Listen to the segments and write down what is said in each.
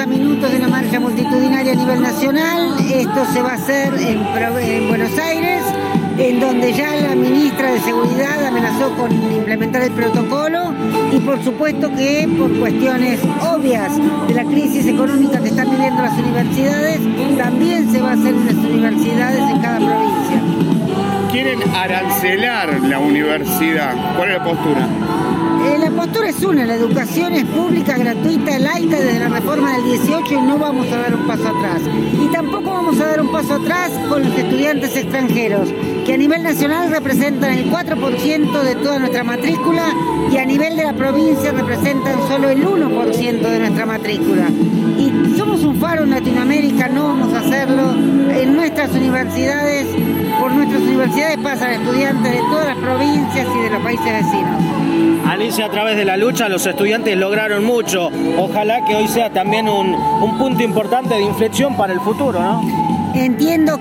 a minutos de una marcha multitudinaria a nivel nacional. Esto se va a hacer en Buenos Aires, en donde ya la ministra de Seguridad amenazó con implementar el protocolo y por supuesto que por cuestiones obvias de la crisis económica que están viviendo las universidades, también se va a hacer en las universidades en cada provincia. Quieren arancelar la universidad. ¿Cuál es la postura? La postura es una, la educación es pública, gratuita, laica desde la reforma del 18 y no vamos a dar un paso atrás. Y tampoco vamos a dar un paso atrás con los estudiantes extranjeros, que a nivel nacional representan el 4% de toda nuestra matrícula y a nivel de la provincia representan solo el 1% de nuestra matrícula. Y somos un faro en Latinoamérica, no vamos a hacerlo. En nuestras universidades, por nuestras universidades pasan estudiantes de todas las provincias y de los países vecinos. Alicia, a través de la lucha los estudiantes lograron mucho. Ojalá que hoy sea también un punto importante de inflexión para el futuro, ¿no? Entiendo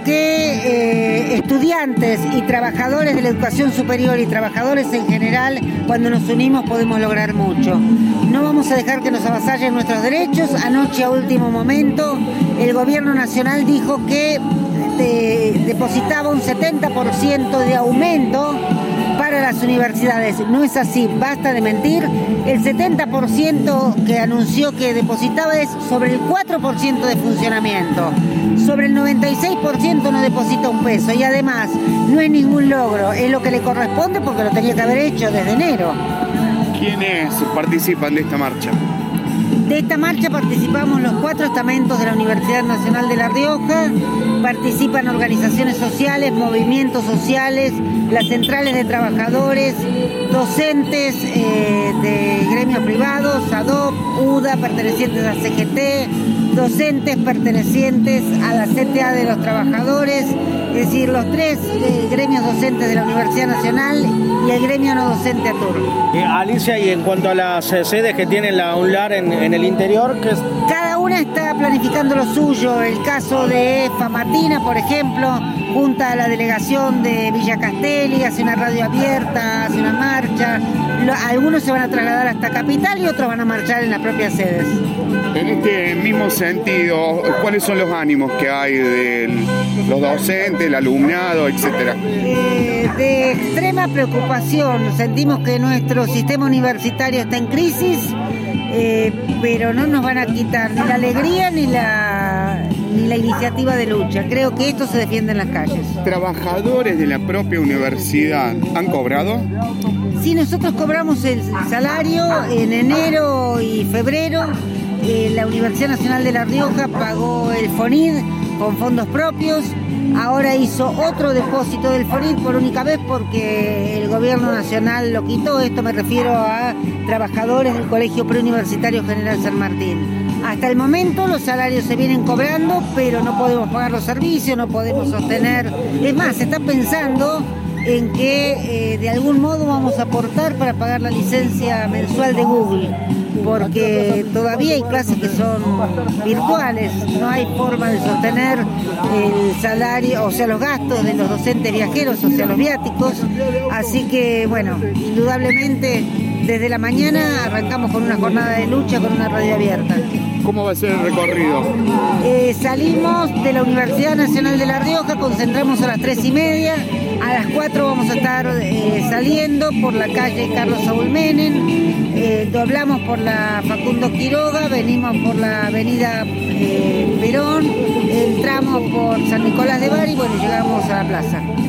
que estudiantes y trabajadores de la educación superior y trabajadores en general, cuando nos unimos podemos lograr mucho. No vamos a dejar que nos avasallen nuestros derechos. Anoche, a último momento, el gobierno nacional dijo que depositaba un 70% de aumento para las universidades. No es así, basta de mentir. El 70% que anunció que depositaba es sobre el 4% de funcionamiento. Sobre el 96% no deposita un peso y además no es ningún logro, es lo que le corresponde porque lo tenía que haber hecho desde enero. ¿Quiénes participan de esta marcha? De esta marcha participamos los 4 estamentos de la Universidad Nacional de La Rioja, participan organizaciones sociales, movimientos sociales, las centrales de trabajadores, docentes de gremios privados, ADOP, UDA, pertenecientes a CGT, docentes pertenecientes a la CTA de los trabajadores, es decir, los 3 gremios docentes de la Universidad Nacional y el gremio no docente ATUR. Alicia, y en cuanto a las sedes que tienen la UNLAR en el interior, ¿qué es? Cada una está planificando lo suyo. El caso de Famatina, por ejemplo, junta a la delegación de Villa Castelli, hace una radio abierta, hace una marcha. Algunos se van a trasladar hasta Capital y otros van a marchar en las propias sedes. En este mismo sentido, ¿cuáles son los ánimos que hay de los docentes, el alumnado, etcétera? De extrema preocupación. Sentimos que nuestro sistema universitario está en crisis, pero no nos van a quitar ni la alegría ni la iniciativa de lucha. Creo que esto se defiende en las calles. ¿Trabajadores de la propia universidad han cobrado? Sí, nosotros cobramos el salario en enero y febrero. La Universidad Nacional de La Rioja pagó el FONID con fondos propios. Ahora hizo otro depósito del FONID por única vez porque el gobierno nacional lo quitó. Esto me refiero a trabajadores del Colegio Preuniversitario General San Martín. Hasta el momento los salarios se vienen cobrando, pero no podemos pagar los servicios, no podemos sostener. Es más, se está pensando en que de algún modo vamos a aportar para pagar la licencia mensual de Google, porque todavía hay clases que son virtuales, no hay forma de sostener el salario, o sea, los gastos de los docentes viajeros, o sea, los viáticos. Así que, bueno, indudablemente desde la mañana arrancamos con una jornada de lucha, con una radio abierta. ¿Cómo va a ser el recorrido? Salimos de la Universidad Nacional de La Rioja, concentramos a las 3:30, a las 4 vamos a estar saliendo por la calle Carlos Saúl Menem, doblamos por la Facundo Quiroga, venimos por la avenida Perón, entramos por San Nicolás de Bari y bueno, llegamos a la plaza.